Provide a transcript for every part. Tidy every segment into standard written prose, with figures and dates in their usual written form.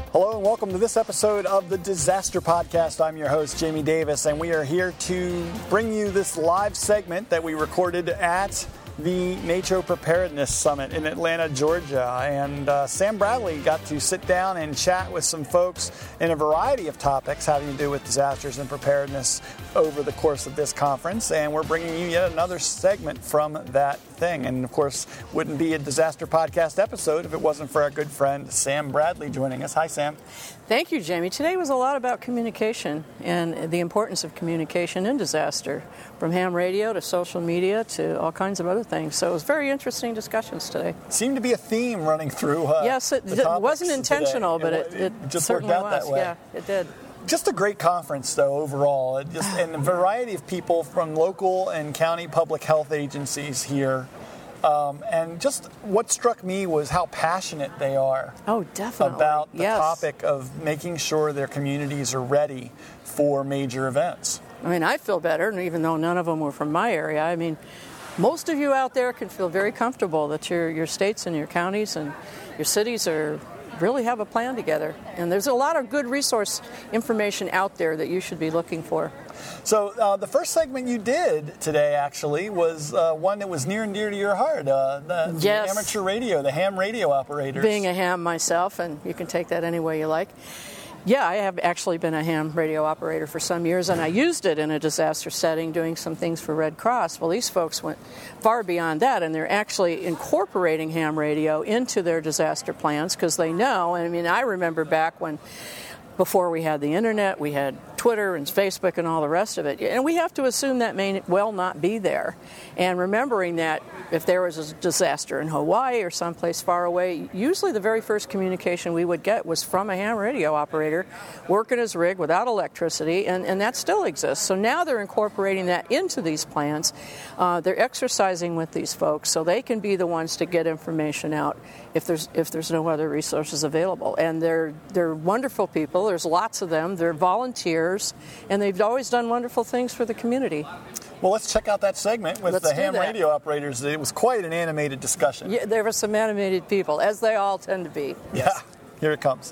Hello and welcome to this episode of the Disaster Podcast. I'm your host, Jamie Davis, and we are here to bring you this live segment that we recorded at the NATO Preparedness Summit in Atlanta, Georgia. And Sam Bradley got to sit down and chat with some folks in a variety of topics having to do with disasters and preparedness over the course of this conference. And we're bringing you yet another segment from that thing. And of course, wouldn't be a Disaster Podcast episode if it wasn't for our good friend Sam Bradley joining us. Hi, Sam. Thank you, Jamie. Today was a lot about communication and the importance of communication in disaster, from ham radio to social media to all kinds of other things. So it was very interesting discussions today. Seemed to be a theme running through yes, it wasn't intentional, today. But it just certainly worked out was. that way. Yeah, it did. Just a great conference, though, overall. And a variety of people from local and county public health agencies here. And just what struck me was how passionate they are about the topic of making sure their communities are ready for major events. I mean, I feel better, and even though none of them were from my area, I mean, most of you out there can feel very comfortable that your states and your counties and your cities really have a plan together. And there's a lot of good resource information out there that you should be looking for. So the first segment you did today, actually, was one that was near and dear to your heart, the amateur radio, the ham radio operators. Being a ham myself, and you can take that any way you like. Yeah, I have actually been a ham radio operator for some years, and I used it in a disaster setting doing some things for Red Cross. Well, these folks went far beyond that, and they're actually incorporating ham radio into their disaster plans because they know. I mean, I remember back before we had the internet, we had Twitter and Facebook and all the rest of it. And we have to assume that may well not be there. And remembering that if there was a disaster in Hawaii or someplace far away, usually the very first communication we would get was from a ham radio operator working his rig without electricity, and that still exists. So now they're incorporating that into these plans. They're exercising with these folks so they can be the ones to get information out if there's no other resources available. And they're wonderful people. There's lots of them. They're volunteers, and they've always done wonderful things for the community. Well, let's check out that segment with the ham radio operators. It was quite an animated discussion. Yeah, there were some animated people, as they all tend to be. Yes. Yeah, here it comes.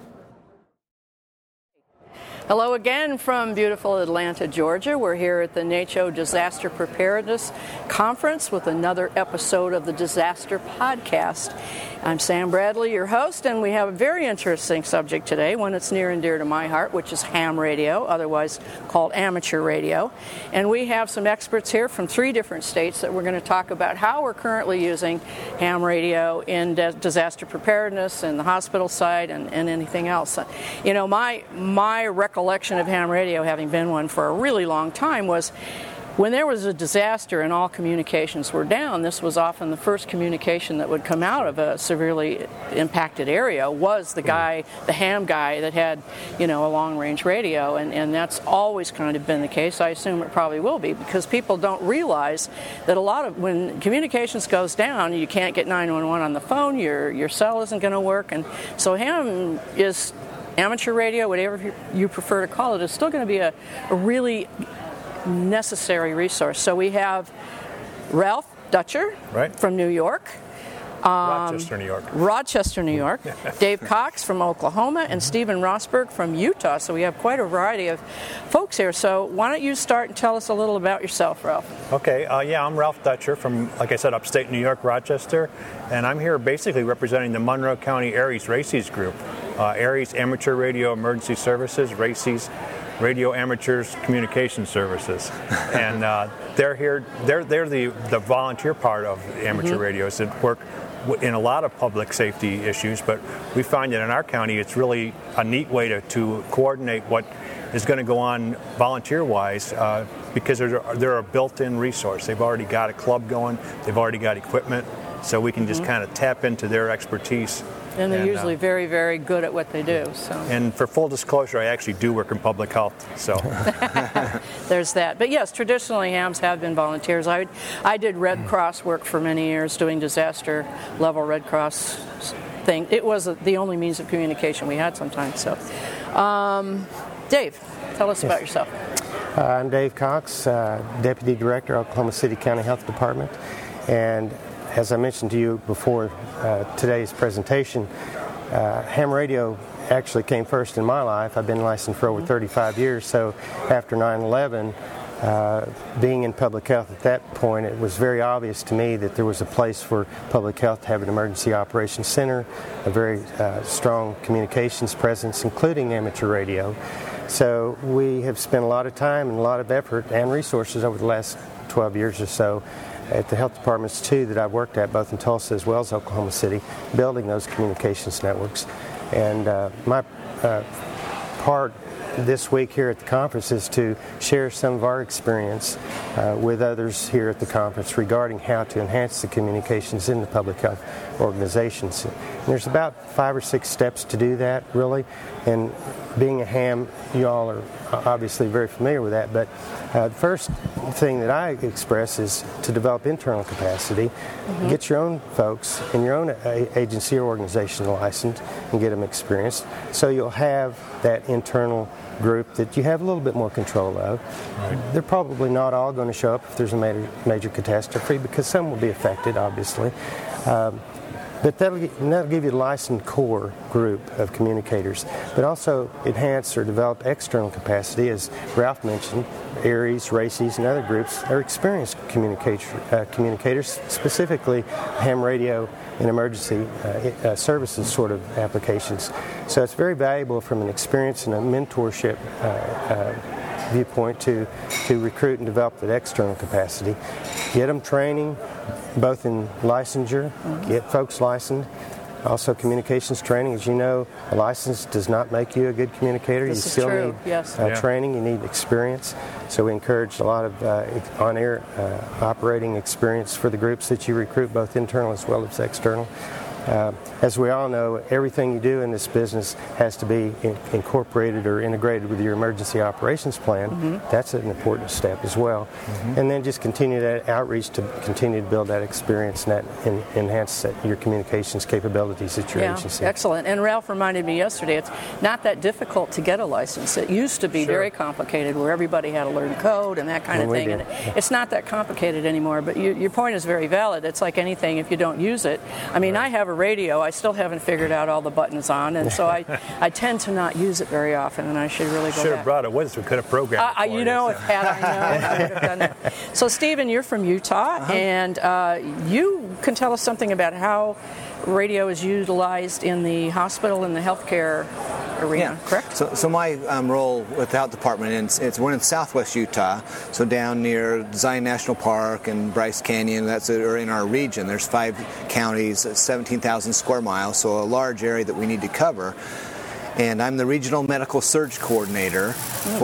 Hello again from beautiful Atlanta, Georgia. We're here at the NATO Disaster Preparedness Conference with another episode of the Disaster Podcast. I'm Sam Bradley, your host, and we have a very interesting subject today, one that's near and dear to my heart, which is ham radio, otherwise called amateur radio. And we have some experts here from 3 different states that we're going to talk about how we're currently using ham radio in disaster preparedness and the hospital side and anything else. You know, my recollection of ham radio, having been one for a really long time, was when there was a disaster and all communications were down, this was often the first communication that would come out of a severely impacted area was the ham guy that had, a long-range radio, and that's always kind of been the case. I assume it probably will be, because people don't realize that when communications goes down, you can't get 911 on the phone, your cell isn't going to work, and so ham is amateur radio, whatever you prefer to call it, is still going to be a really necessary resource. So we have Ralph Dutcher from New York. Rochester, New York. Dave Cox from Oklahoma, and Stephen Rosberg from Utah. So we have quite a variety of folks here. So why don't you start and tell us a little about yourself, Ralph? Okay, I'm Ralph Dutcher from, like I said, upstate New York, Rochester, and I'm here basically representing the Monroe County ARES RACES group. ARES Amateur Radio Emergency Services, RACES Radio Amateurs Communication Services, and they're here. They're the volunteer part of amateur radios that work in a lot of public safety issues. But we find that in our county, it's really a neat way to coordinate what is going to go on volunteer-wise, because they're a built-in resource. They've already got a club going. They've already got equipment, so we can just kind of tap into their expertise. And they're usually very, very good at what they do. So. And for full disclosure, I actually do work in public health. So there's that. But yes, traditionally hams have been volunteers. I did Red Cross work for many years, doing disaster level Red Cross thing. It was the only means of communication we had sometimes. So, Dave, tell us about yourself. I'm Dave Cox, Deputy Director, Oklahoma City County Health Department, and as I mentioned to you before today's presentation, ham radio actually came first in my life. I've been licensed for over 35 years, so after 9/11, being in public health at that point, it was very obvious to me that there was a place for public health to have an emergency operations center, a very strong communications presence, including amateur radio. So we have spent a lot of time and a lot of effort and resources over the last 12 years or so at the health departments too that I've worked at, both in Tulsa as well as Oklahoma City, building those communications networks. And my part this week here at the conference is to share some of our experience with others here at the conference regarding how to enhance the communications in the public health organizations. And there's about 5 or 6 steps to do that, really. And being a ham, you all are obviously very familiar with that, but the first thing that I express is to develop internal capacity, get your own folks in your own agency or organization licensed and get them experienced, so you'll have that internal group that you have a little bit more control of. Right. They're probably not all going to show up if there's a major catastrophe, because some will be affected, obviously. But that'll give you a licensed core group of communicators, but also enhance or develop external capacity. As Ralph mentioned, ARES, RACES, and other groups are experienced communicators, specifically ham radio and emergency services sort of applications. So it's very valuable from an experience and a mentorship viewpoint to recruit and develop that external capacity. Get them training, both in licensure, get folks licensed. Also communications training. As you know, a license does not make you a good communicator. This you still true. need training, you need experience. So we encourage a lot of on-air operating experience for the groups that you recruit, both internal as well as external. As we all know, everything you do in this business has to be incorporated or integrated with your emergency operations plan. That's an important step as well. And then just continue that outreach to continue to build that experience and enhance your communications capabilities at your agency. Excellent. And Ralph reminded me yesterday, it's not that difficult to get a license. It used to be very complicated, where everybody had to learn code and that kind of thing. And it's not that complicated anymore, but your point is very valid. It's like anything, if you don't use it. I mean, I have a radio, I still haven't figured out all the buttons on, and so I tend to not use it very often, and I should really go back. Should have brought it with us. We could have programmed it for you know, if had I known, I would have done that. So, Stephen, you're from Utah, and you can tell us something about how radio is utilized in the hospital and the healthcare arena, correct? So my role with the health department, we're in southwest Utah, so down near Zion National Park and Bryce Canyon. That's in our region. There's 5 counties, 17,000 square miles, so a large area that we need to cover. And I'm the regional medical surge coordinator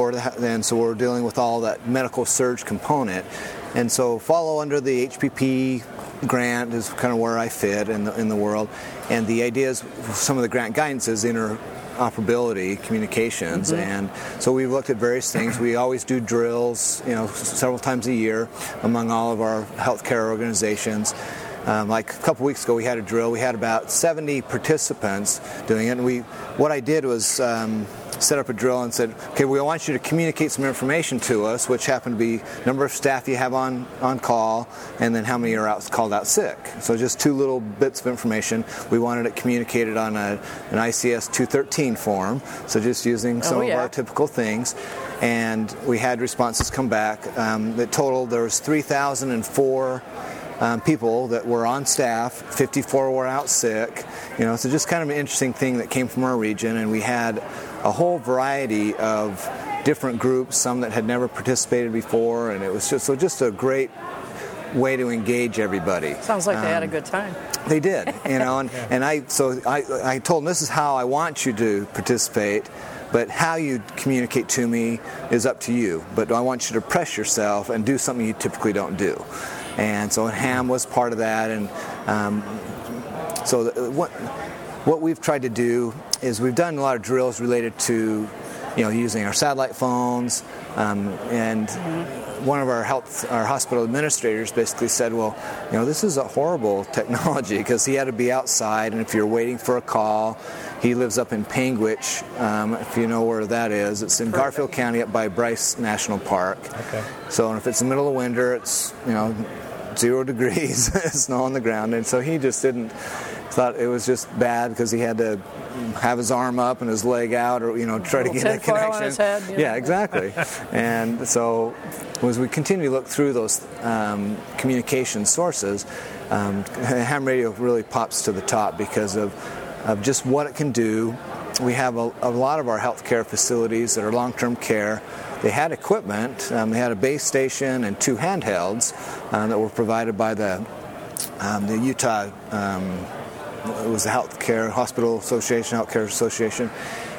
and so we're dealing with all that medical surge component. And so follow under the HPP grant is kind of where I fit in the world. And the idea is some of the grant guidance is interoperability, communications, and so we've looked at various things. We always do drills, several times a year among all of our healthcare organizations. Like a couple weeks ago, we had a drill. We had about 70 participants doing it, and what I did was set up a drill and said, okay, we want you to communicate some information to us, which happened to be number of staff you have on call, and then how many are called out sick. So just 2 little bits of information. We wanted it communicated on an ICS 213 form, so just using some of our typical things. And we had responses come back. The total, there was 3,004 people that were on staff, 54 were out sick. So just kind of an interesting thing that came from our region, and we had a whole variety of different groups, some that had never participated before, and it was just a great way to engage everybody. Sounds like they had a good time. They did, and I told them, this is how I want you to participate, but how you communicate to me is up to you. But I want you to press yourself and do something you typically don't do. And so ham was part of that, and so what we've tried to do is we've done a lot of drills related to, using our satellite phones, and one of our hospital administrators basically said, well, this is a horrible technology, because he had to be outside, and if you're waiting for a call, he lives up in Panguitch, if you know where that is. It's in Garfield County up by Bryce National Park. Okay. So if it's the middle of winter, it's 0 degrees, snow on the ground, and so he just didn't thought it was just bad because he had to have his arm up and his leg out, or try to get that connection. On his head, Yeah, exactly. And so as we continue to look through those communication sources, ham radio really pops to the top because of just what it can do. We have a lot of our healthcare facilities that are long-term care. They had equipment. They had a base station and 2 handhelds that were provided by the Utah. It was the Hospital Association, Healthcare Association,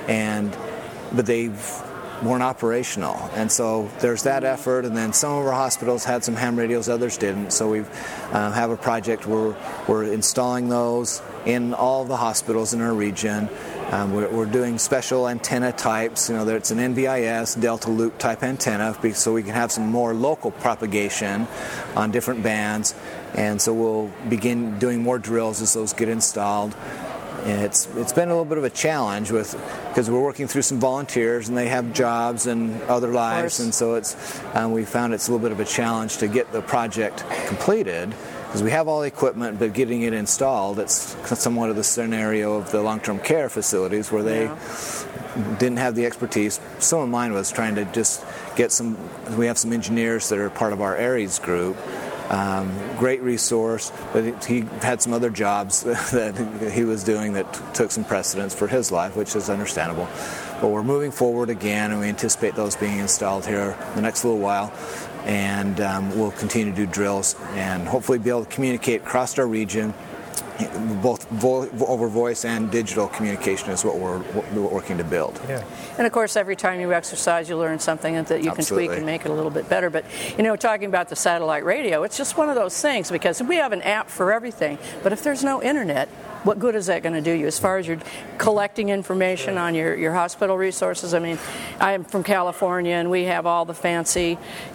but they weren't operational. And so there's that effort. And then some of our hospitals had some ham radios, others didn't. So we have a project where we're installing those in all the hospitals in our region. We're doing special antenna types. It's an NBIS Delta Loop type antenna, so we can have some more local propagation on different bands. And so we'll begin doing more drills as those get installed. And it's been a little bit of a challenge because we're working through some volunteers and they have jobs and other lives, and so we found it's a little bit of a challenge to get the project completed. Because we have all the equipment, but getting it installed, it's somewhat of the scenario of the long-term care facilities where they didn't have the expertise. Some of mine was trying to just get we have some engineers that are part of our ARES group. Great resource, but he had some other jobs that he was doing that took some precedence for his life, which is understandable. But we're moving forward again, and we anticipate those being installed here the next little while. And we'll continue to do drills and hopefully be able to communicate across our region. Both over voice and digital communication is what we're working to build. Yeah. And of course, every time you exercise, you learn something that you can tweak and make it a little bit better. But talking about the satellite radio, it's just one of those things because we have an app for everything. But if there's no internet, what good is that going to do you as far as you're collecting information on your hospital resources? I mean, I'm from California, and we have all the fancy,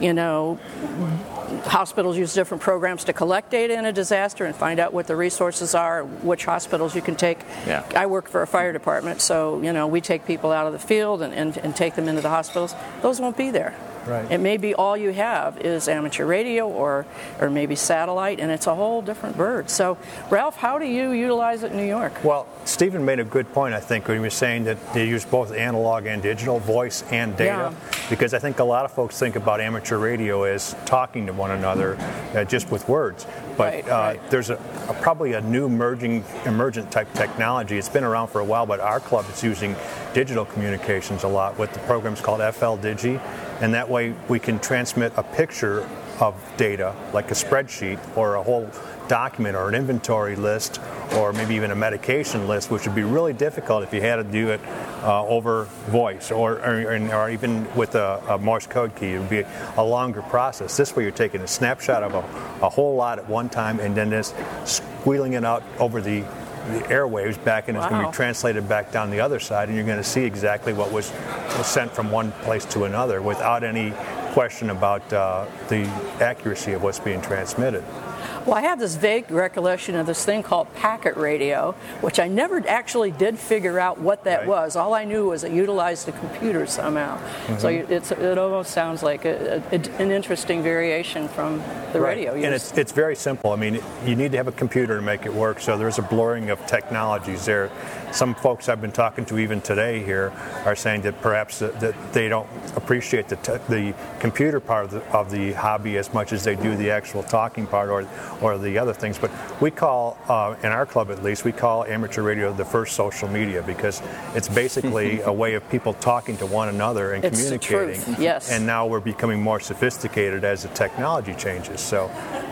hospitals use different programs to collect data in a disaster and find out what the resources are, which hospitals you can take. Yeah. I work for a fire department, so, we take people out of the field and take them into the hospitals. Those won't be there. Right. It may be all you have is amateur radio or maybe satellite, and it's a whole different bird. So, Ralph, how do you utilize it in New York? Well, Stephen made a good point, I think, when he was saying that they use both analog and digital, voice and data, because I think a lot of folks think about amateur radio as talking to one another just with words. But there's probably a new emergent type technology. It's been around for a while, but our club is using digital communications a lot with the programs called FL Digi. And that way we can transmit a picture of data, like a spreadsheet or a whole document or an inventory list or maybe even a medication list, which would be really difficult if you had to do it over voice or even with a Morse code key. It would be a longer process. This way you're taking a snapshot of a whole lot at one time and then just squealing it out over the airwaves back, and it's going to be translated back down the other side, and you're going to see exactly what was sent from one place to another without any question about the accuracy of what's being transmitted. Well, I have this vague recollection of this thing called packet radio, which I never actually did figure out what that was. All I knew was it utilized a computer somehow. Mm-hmm. So it almost sounds like an interesting variation from the radio use. And it's very simple. I mean, you need to have a computer to make it work, so there's a blurring of technologies there. Some folks I've been talking to even today here are saying that perhaps that they don't appreciate the computer part of the hobby as much as they do the actual talking part or the other things. But we call, in our club at least, we call amateur radio the first social media because it's basically a way of people talking to one another and communicating. It's the truth, yes. And now we're becoming more sophisticated as the technology changes. So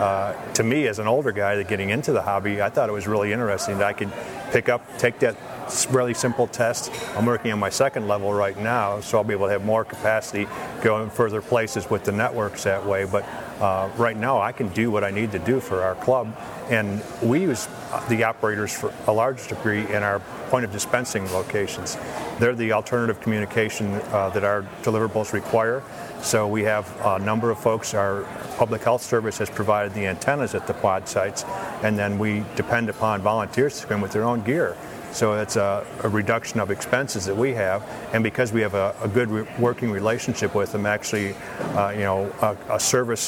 to me, as an older guy that getting into the hobby, I thought it was really interesting that I could take that really simple test. I'm working on my second level right now, so I'll be able to have more capacity going further places with the networks that way. But right now I can do what I need to do for our club, and we use the operators for a large degree in our point of dispensing locations. They're the alternative communication that our deliverables require. So we have a number of folks. Our public health service has provided the antennas at the pod sites, and then we depend upon volunteers to come with their own gear. So it's a reduction of expenses that we have, and because we have a good working relationship with them, actually, a service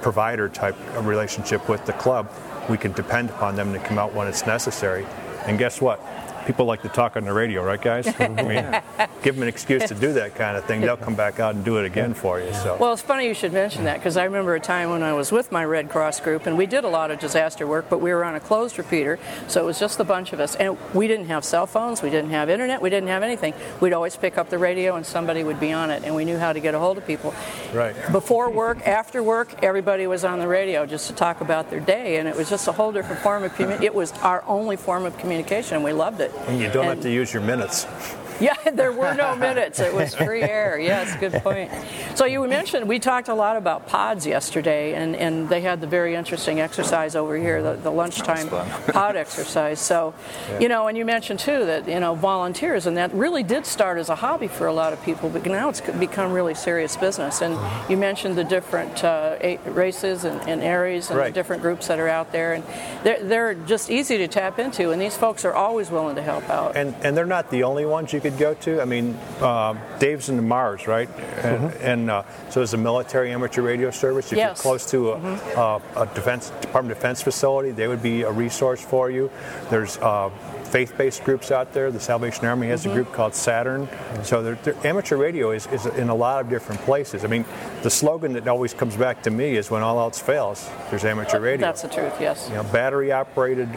provider type of relationship with the club. We can depend upon them to come out when it's necessary. And guess what? People like to talk on the radio, right, guys? I mean, give them an excuse to do that kind of thing. They'll come back out and do it again for you. So. Well, it's funny you should mention that, because I remember a time when I was with my Red Cross group, and we did a lot of disaster work, but we were on a closed repeater, so it was just the bunch of us. And we didn't have cell phones, we didn't have internet, we didn't have anything. We'd always pick up the radio and somebody would be on it, and we knew how to get a hold of people. Right. Before work, after work, everybody was on the radio just to talk about their day, and it was just a whole different form of communication. It was our only form of communication, and we loved it. And you don't have to use your minutes. Yeah, there were no minutes. It was free air. Yes, good point. So you mentioned, we talked a lot about pods yesterday, and they had the very interesting exercise over here, the lunchtime pod exercise. So, and you mentioned too that, volunteers, and that really did start as a hobby for a lot of people, but now it's become really serious business. And you mentioned the different races and areas and the different groups that are out there, and they're just easy to tap into, and these folks are always willing to help out. And they're not the only ones you could go to. I mean, Dave's in the Mars, right? And so there's a military amateur radio service. If you're close to a Department of Defense facility, they would be a resource for you. There's faith-based groups out there. The Salvation Army has a group called Saturn. So amateur radio is in a lot of different places. I mean, the slogan that always comes back to me is, when all else fails, there's amateur radio. That's the truth, yes. Battery-operated,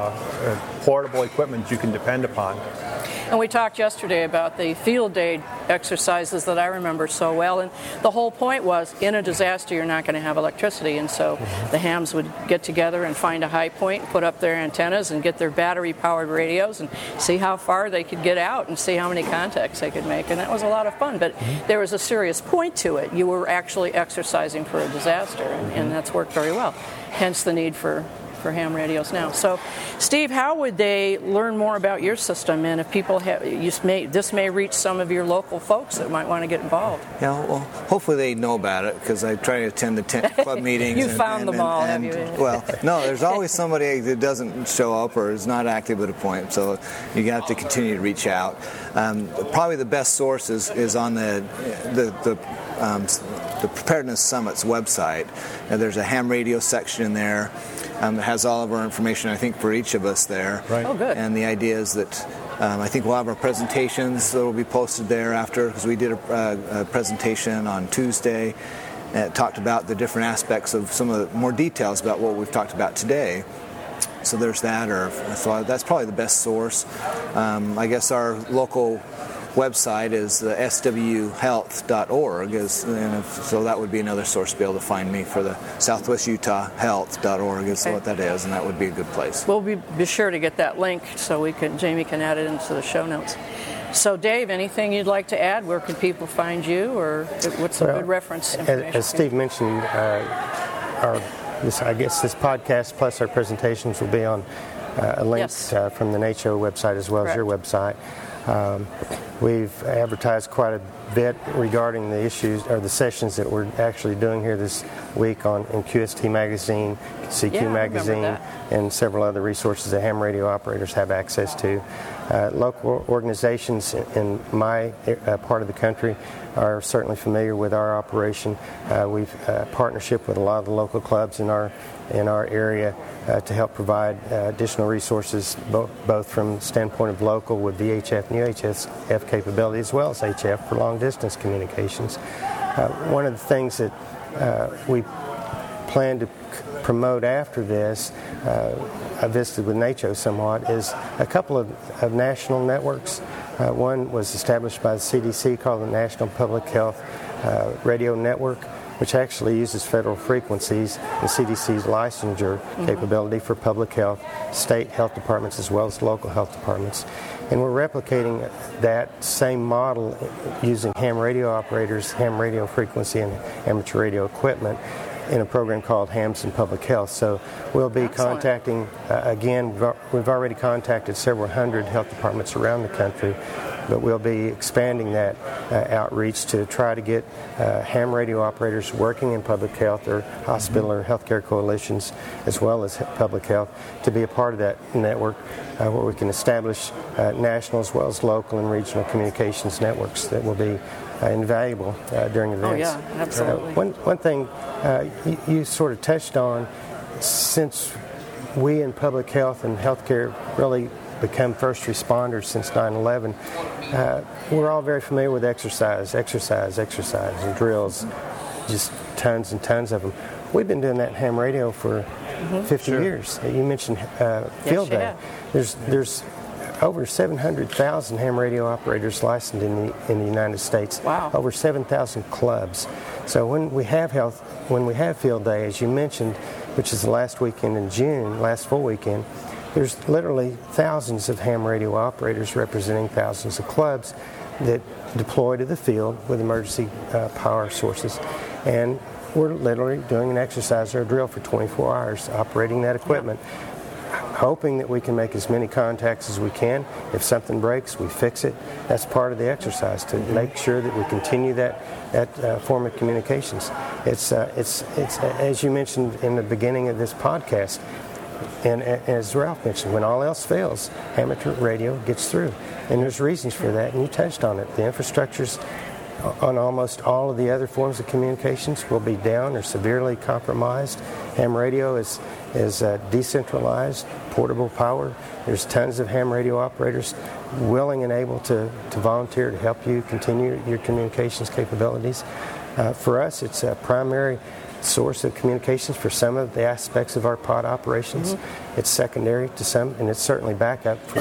portable equipment you can depend upon. And we talked yesterday about the field day exercises that I remember so well, and the whole point was, in a disaster you're not going to have electricity, and so the hams would get together and find a high point, put up their antennas and get their battery powered radios and see how far they could get out and see how many contacts they could make, and that was a lot of fun. But there was a serious point to it. You were actually exercising for a disaster, and that's worked very well, hence the need for ham radios now. So, Steve, how would they learn more about your system? And if people this may reach some of your local folks that might want to get involved. Yeah, well, hopefully they know about it, because I try to attend the club meetings. You found them all, have you? Well, no, there's always somebody that doesn't show up or is not active at a point, so you have to continue to reach out. Probably the best source is on the Preparedness Summit's website. There's a ham radio section in there. It has all of our information, I think, for each of us there. Right. Oh, good. And the idea is that I think we'll have our presentations that will be posted there after, because we did a presentation on Tuesday that talked about the different aspects of some of the more details about what we've talked about today. So there's that, so that's probably the best source. I guess our local website is swhealth.org, so that would be another source to be able to find me for the Southwest Utah Health.org is what that is, and that would be a good place. We'll be sure to get that link so Jamie can add it into the show notes. So, Dave, anything you'd like to add? Where can people find you, or what's a good reference information? As Steve mentioned, this podcast plus our presentations will be on a link from the NACCHO website as well as your website. We've advertised quite a bit regarding the issues or the sessions that we're actually doing here this week in QST Magazine, CQ Magazine, and several other resources that ham radio operators have access to. Local organizations in my part of the country are certainly familiar with our operation. We've partnership with a lot of the local clubs in our area to help provide additional resources, both from the standpoint of local with VHF and UHF capability, as well as HF for long-distance communications. One of the things that we plan to promote after this, I visited with NACCHO somewhat, is a couple of national networks. One was established by the CDC called the National Public Health Radio Network, which actually uses federal frequencies and CDC's licensure capability for public health, state health departments as well as local health departments. And we're replicating that same model using ham radio operators, ham radio frequency, and amateur radio equipment in a program called Hams in Public Health. So we'll be contacting, again, we've already contacted several hundred health departments around the country but we'll be expanding that outreach to try to get ham radio operators working in public health or hospital or healthcare coalitions, as well as public health, to be a part of that network where we can establish national as well as local and regional communications networks that will be invaluable during events. Oh, yeah, absolutely. One thing you sort of touched on, since we in public health and healthcare really become first responders since 9/11, we're all very familiar with exercise, and drills, just tons and tons of them. We've been doing that in ham radio for 50 years. You mentioned field day. There's over 700,000 ham radio operators licensed in the United States. Wow. Over 7,000 clubs. So when we have field day, as you mentioned, which is the last weekend in June, last full weekend, there's literally thousands of ham radio operators representing thousands of clubs that deploy to the field with emergency power sources. And we're literally doing an exercise or a drill for 24 hours, operating that equipment, hoping that we can make as many contacts as we can. If something breaks, we fix it. That's part of the exercise, to make sure that we continue that form of communications. It's as you mentioned in the beginning of this podcast, and as Ralph mentioned, when all else fails, amateur radio gets through. And there's reasons for that, and you touched on it. The infrastructures on almost all of the other forms of communications will be down or severely compromised. Ham radio is decentralized, portable power. There's tons of ham radio operators willing and able to volunteer to help you continue your communications capabilities. For us, it's a primary source of communications for some of the aspects of our pod operations. It's secondary to some, and it's certainly backup for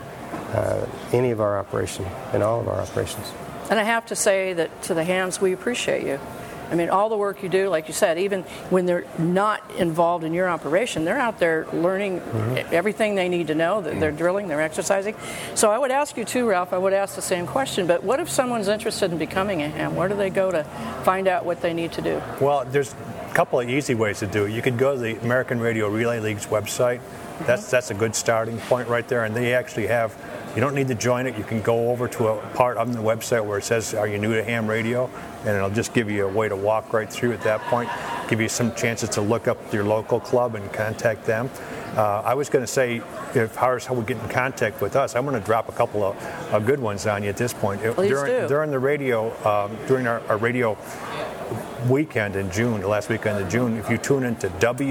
any of our operation and all of our operations. And I have to say that to the hams, we appreciate you. I mean, all the work you do, like you said, even when they're not involved in your operation, they're out there learning everything they need to know. They're drilling, they're exercising. So I would ask you too, Ralph, I would ask the same question, but what if someone's interested in becoming a ham? Where do they go to find out what they need to do? Well, there's a couple of easy ways to do it. You can go to the American Radio Relay League's website. That's a good starting point right there, and they actually have, you don't need to join it. You can go over to a part of the website where it says, are you new to ham radio? And it'll just give you a way to walk right through at that point, give you some chances to look up your local club and contact them. I was going to say, as far as how we get in contact with us, I'm going to drop a couple of good ones on you at this point. Please do. During the radio, during our radio weekend in June, the last weekend in June, if you tune into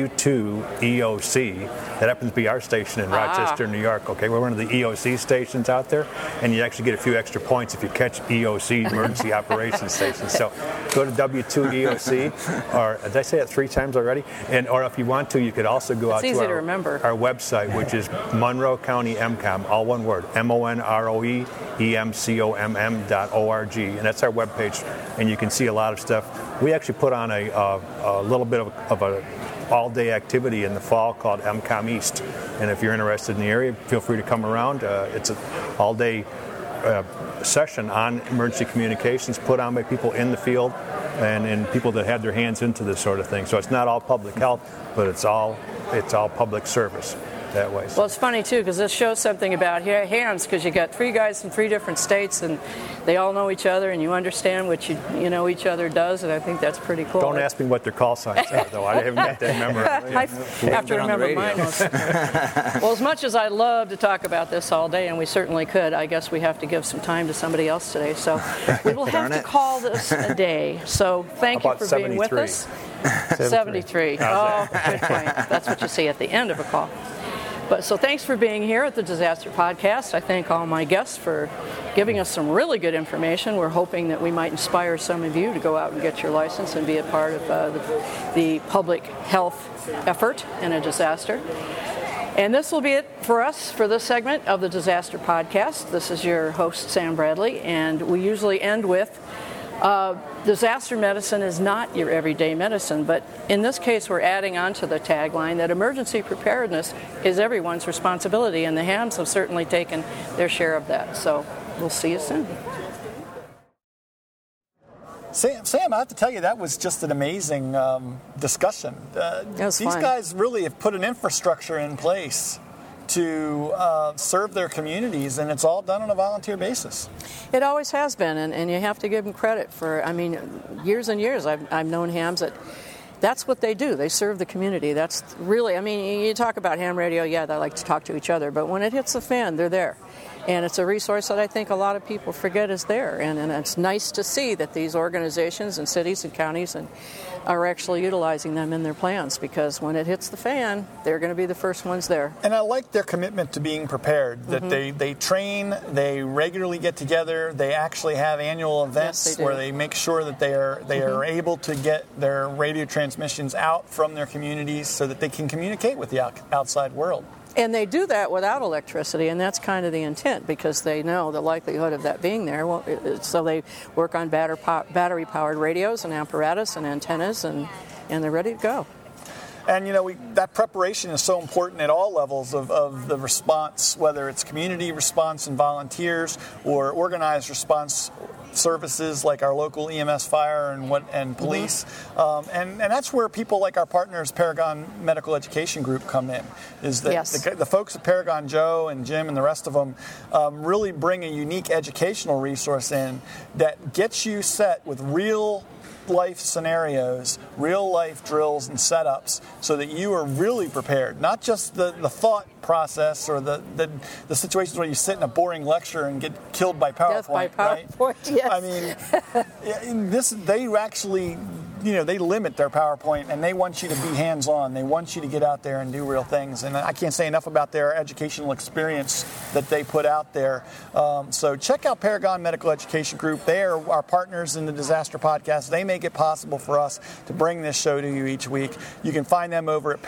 W2EOC, that happens to be our station in Rochester, New York. Okay, we're one of the EOC stations out there, and you actually get a few extra points if you catch EOC, emergency operations station. So go to W2EOC, or did I say it 3 times already? Or if you want to, you could also go out to our website, which is Monroe County MCOM, all one word, MONROEEMCOMM.org, and that's our webpage, and you can see a lot of stuff. We actually put on a little bit of a all-day activity in the fall called MCOM East, and if you're interested in the area, feel free to come around. It's an all-day session on emergency communications put on by people in the field and people that have their hands into this sort of thing. So it's not all public health, but it's all public service that way. Well, it's funny too, because this shows something about hams, because you got 3 guys in 3 different states, and they all know each other, and you understand what you know each other does, and I think that's pretty cool. Don't ask me what their call signs are, though. I haven't got that memorized. I have to remember mine. Well, as much as I'd love to talk about this all day, and we certainly could, I guess we have to give some time to somebody else today. So we will have to call this a day. So thank you for being with us. 73. Oh, good point. That's what you see at the end of a call. So thanks for being here at the Disaster Podcast. I thank all my guests for giving us some really good information. We're hoping that we might inspire some of you to go out and get your license and be a part of the public health effort in a disaster. And this will be it for us for this segment of the Disaster Podcast. This is your host, Sam Bradley, and we usually end with disaster medicine is not your everyday medicine, but in this case we're adding on to the tagline that emergency preparedness is everyone's responsibility, and the hams have certainly taken their share of that. So we'll see you soon. Sam, I have to tell you, that was just an amazing discussion. These guys really have put an infrastructure in place to serve their communities, and it's all done on a volunteer basis. It always has been, and you have to give them credit for, years and years I've known hams that's what they do. They serve the community. That's really, you talk about ham radio, yeah, they like to talk to each other, but when it hits the fan, they're there. And it's a resource that I think a lot of people forget is there. And it's nice to see that these organizations and cities and counties are actually utilizing them in their plans, because when it hits the fan, they're going to be the first ones there. And I like their commitment to being prepared, that they train, they regularly get together, they actually have annual events where they make sure that they are able to get their radio transmissions out from their communities so that they can communicate with the outside world. And they do that without electricity, and that's kind of the intent, because they know the likelihood of that being there. So they work on battery-powered radios and apparatus and antennas, and they're ready to go. And, that preparation is so important at all levels of the response, whether it's community response and volunteers or organized response services like our local EMS, fire, and police. And that's where people like our partners, Paragon Medical Education Group, come in. Is that the folks at Paragon, Joe and Jim and the rest of them, really bring a unique educational resource in that gets you set with real life scenarios, real life drills and setups, so that you are really prepared. Not just the thought process or the situations where you sit in a boring lecture and get killed by PowerPoint. Death by PowerPoint, right? Yes. They actually, they limit their PowerPoint, and they want you to be hands-on. They want you to get out there and do real things. And I can't say enough about their educational experience that they put out there. So check out Paragon Medical Education Group. They are our partners in the Disaster Podcast. They make it possible for us to bring this show to you each week. You can find them over at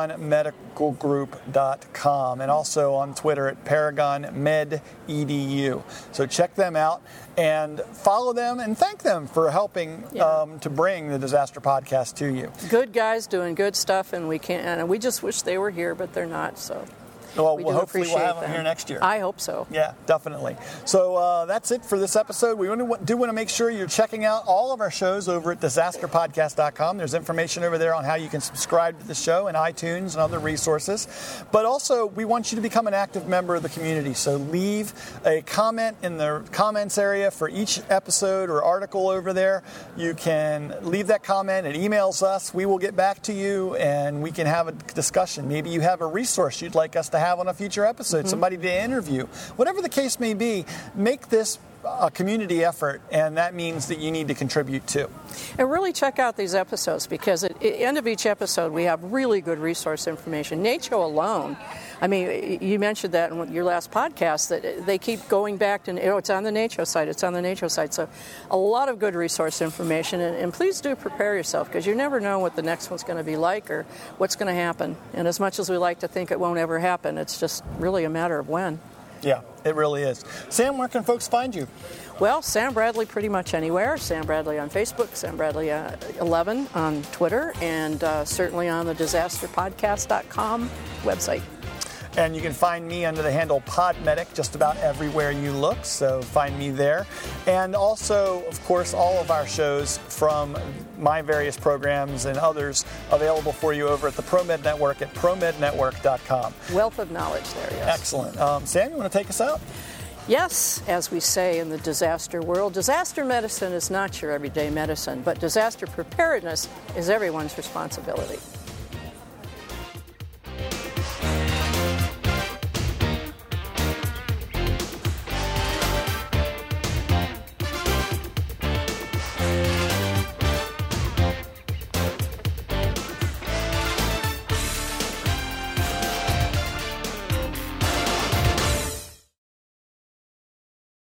ParagonMedicalGroup.com and also on Twitter at ParagonMedEDU. So check them out and follow them and thank them for helping to bring the Disaster Podcast to you. Good guys doing good stuff, and we just wish they were here, but they're not. So. Well, hopefully we'll have them here next year. I hope so. Yeah, definitely. So that's it for this episode. We do want to make sure you're checking out all of our shows over at disasterpodcast.com. There's information over there on how you can subscribe to the show in iTunes and other resources. But also, we want you to become an active member of the community. So leave a comment in the comments area for each episode or article over there. You can leave that comment. It emails us. We will get back to you, and we can have a discussion. Maybe you have a resource you'd like us to have on a future episode, somebody to interview. Whatever the case may be, make this a community effort, and that means that you need to contribute too. And really check out these episodes, because at the end of each episode we have really good resource information. NACCHO alone, you mentioned that in your last podcast, that they keep going back to, it's on the NACCHO site, it's on the NACCHO site. So a lot of good resource information, and please do prepare yourself, because you never know what the next one's going to be like or what's going to happen. And as much as we like to think it won't ever happen, it's just really a matter of when. Yeah, it really is. Sam, where can folks find you? Well, Sam Bradley pretty much anywhere. Sam Bradley on Facebook, Sam Bradley 11 on Twitter, and certainly on the disasterpodcast.com website. And you can find me under the handle Podmedic just about everywhere you look, so find me there. And also, of course, all of our shows from my various programs and others available for you over at the ProMed Network at promednetwork.com. Wealth of knowledge there, yes. Excellent. Sam, you want to take us out? Yes, as we say in the disaster world, disaster medicine is not your everyday medicine, but disaster preparedness is everyone's responsibility.